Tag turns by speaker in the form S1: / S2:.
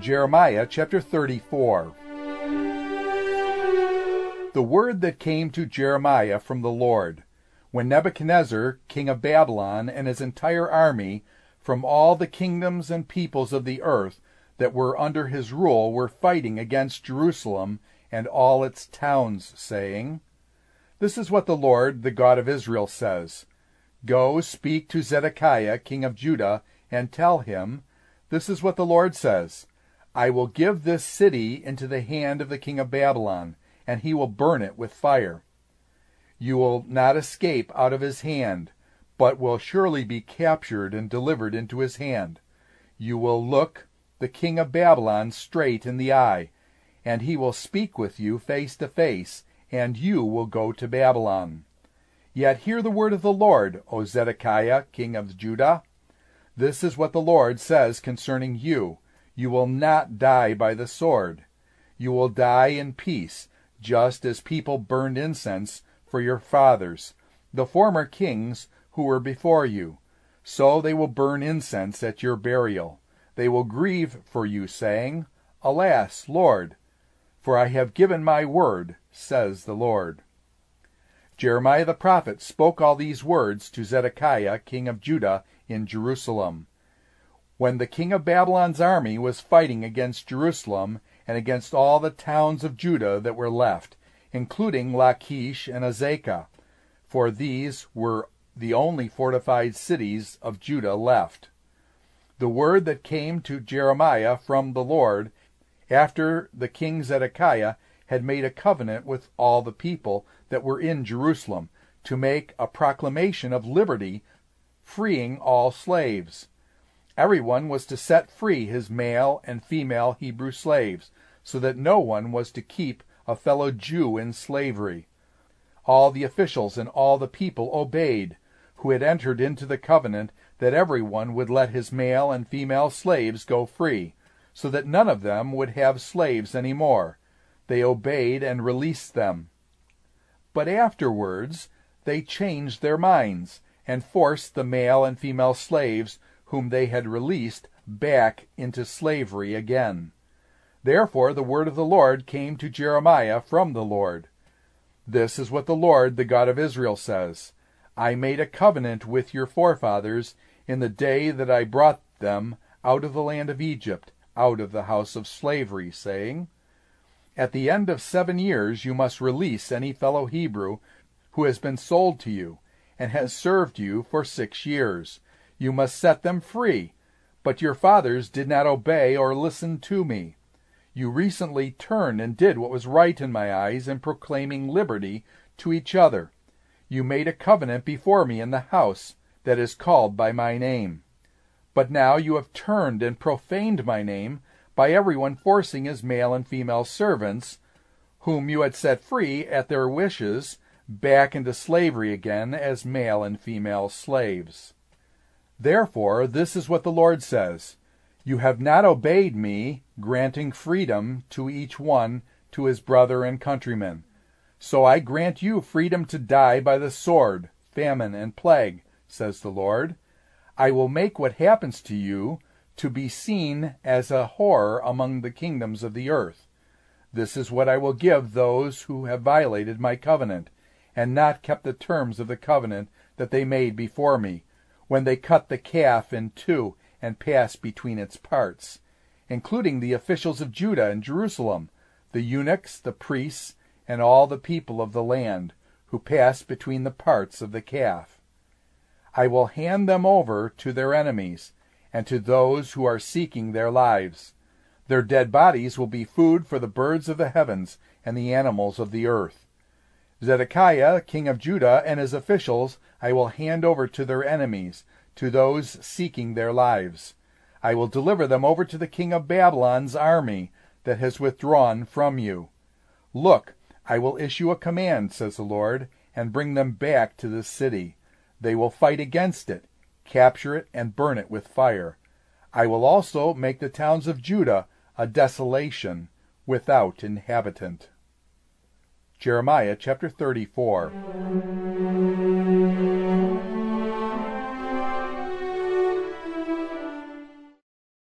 S1: Jeremiah chapter 34. The word that came to Jeremiah from the Lord, when Nebuchadnezzar, king of Babylon, and his entire army, from all the kingdoms and peoples of the earth that were under his rule, were fighting against Jerusalem and all its towns, saying, This is what the Lord, the God of Israel, says. Go, speak to Zedekiah, king of Judah, and tell him, This is what the Lord says. I will give this city into the hand of the king of Babylon, and he will burn it with fire. You will not escape out of his hand, but will surely be captured and delivered into his hand. You will look the king of Babylon straight in the eye, and he will speak with you face to face, and you will go to Babylon. Yet hear the word of the Lord, O Zedekiah, king of Judah. This is what the Lord says concerning you. You will not die by the sword. You will die in peace, just as people burned incense for your fathers, the former kings who were before you. So they will burn incense at your burial. They will grieve for you, saying, Alas, Lord, for I have given my word, says the Lord. Jeremiah the prophet spoke all these words to Zedekiah, king of Judah, in Jerusalem, when the king of Babylon's army was fighting against Jerusalem and against all the towns of Judah that were left, including Lachish and Azekah, for these were the only fortified cities of Judah left. The word that came to Jeremiah from the Lord, after the king Zedekiah had made a covenant with all the people that were in Jerusalem, to make a proclamation of liberty, freeing all slaves. Everyone was to set free his male and female Hebrew slaves, so that no one was to keep a fellow Jew in slavery. All the officials and all the people obeyed, who had entered into the covenant that everyone would let his male and female slaves go free, so that none of them would have slaves any more. They obeyed and released them. But afterwards they changed their minds, and forced the male and female slaves whom they had released back into slavery again. Therefore the word of the Lord came to Jeremiah from the Lord. This is what the Lord, the God of Israel, says. I made a covenant with your forefathers in the day that I brought them out of the land of Egypt, out of the house of slavery, saying, At the end of 7 years you must release any fellow Hebrew who has been sold to you, and has served you for 6 years. You must set them free. But your fathers did not obey or listen to me. You recently turned and did what was right in my eyes in proclaiming liberty to each other. You made a covenant before me in the house that is called by my name. But now you have turned and profaned my name by everyone forcing his male and female servants, whom you had set free at their wishes, back into slavery again as male and female slaves. Therefore, this is what the Lord says. You have not obeyed me, granting freedom to each one to his brother and countryman. So I grant you freedom to die by the sword, famine, and plague, says the Lord. I will make what happens to you to be seen as a horror among the kingdoms of the earth. This is what I will give those who have violated my covenant, and not kept the terms of the covenant that they made before me, when they cut the calf in two and passed between its parts, including the officials of Judah and Jerusalem, the eunuchs, the priests, and all the people of the land, who passed between the parts of the calf. I will hand them over to their enemies, and to those who are seeking their lives. Their dead bodies will be food for the birds of the heavens and the animals of the earth. Zedekiah, king of Judah, and his officials I will hand over to their enemies, to those seeking their lives. I will deliver them over to the king of Babylon's army that has withdrawn from you. Look, I will issue a command, says the Lord, and bring them back to this city. They will fight against it, capture it, and burn it with fire. I will also make the towns of Judah a desolation without inhabitant. Jeremiah chapter 34.